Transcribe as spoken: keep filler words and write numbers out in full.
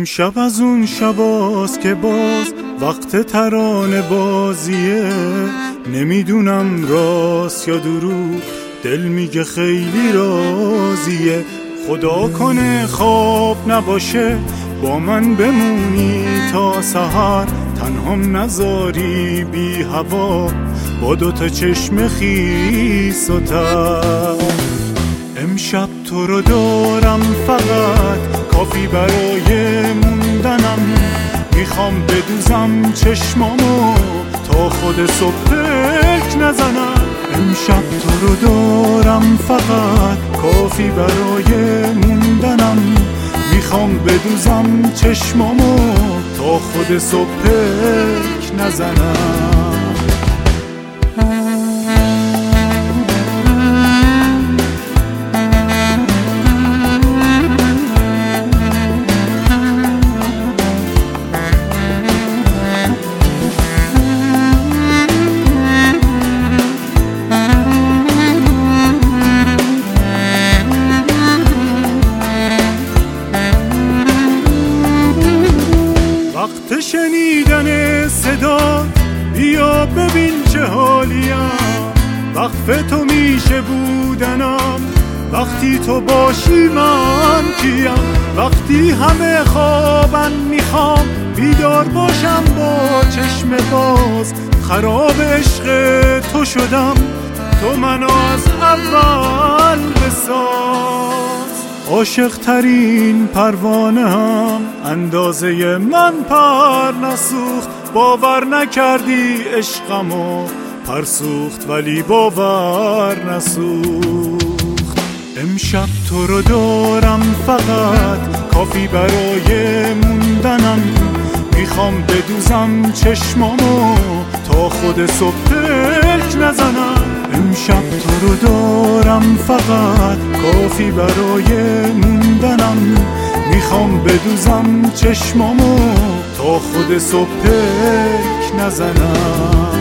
امشب از اون شباست که باز وقت ترانه بازیه، نمیدونم راست یا دروغ، دل میگه خیلی راضیه. خدا کنه خواب نباشه، با من بمونی تا سحر، تنهام نذاری بی هوا با دوتا چشم خیس و تر. امشب تو رو دارم فقط کافی برای موندنم، میخوام بدوزم چشمامو تا خود صبح پک نزنم. امشب تو رو دارم فقط کافی برای موندنم، میخوام بدوزم چشمامو تا خود صبح پک نزنم. وقت شنیدن صدا بیا ببین چه حالیم، وقف تو میشه بودنم، وقتی تو باشی من کیم. وقتی همه خوابن میخوام بیدار باشم با چشم باز، خراب عشق تو شدم، تو منو از اول بساز. عاشق ترین پروانه هم اندازه من پر نسوخت، باور نکردی عشقمو پر سوخت ولی باور نسوخت. امشب تو رو دارم فقط کافی برای موندنم، میخوام بدوزم چشمامو تا خود صبح پک نزنم. امشب تو رو دارم فقط کافی برای موندنم، میخوام بدوزم چشمامو تا خود صبح پک نزنم.